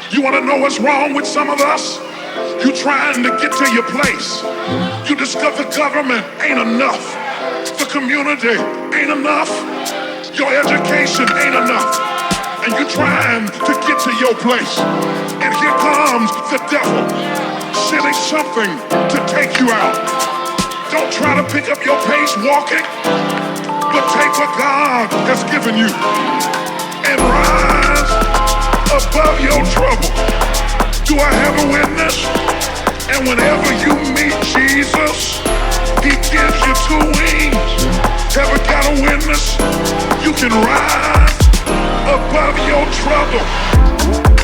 You wanna know what's wrong with some of us? You trying to get to your place. You discover government ain't enough. The community ain't enough. Your education ain't enough. And you trying to get to your place. And here comes the devil, sending something to take you out. Don't try to pick up your pace walking, but take what God has given you and rise above your trouble. Do I have a witness? And whenever you meet Jesus, he gives you two wings. Ever got a witness? You can rise above your trouble.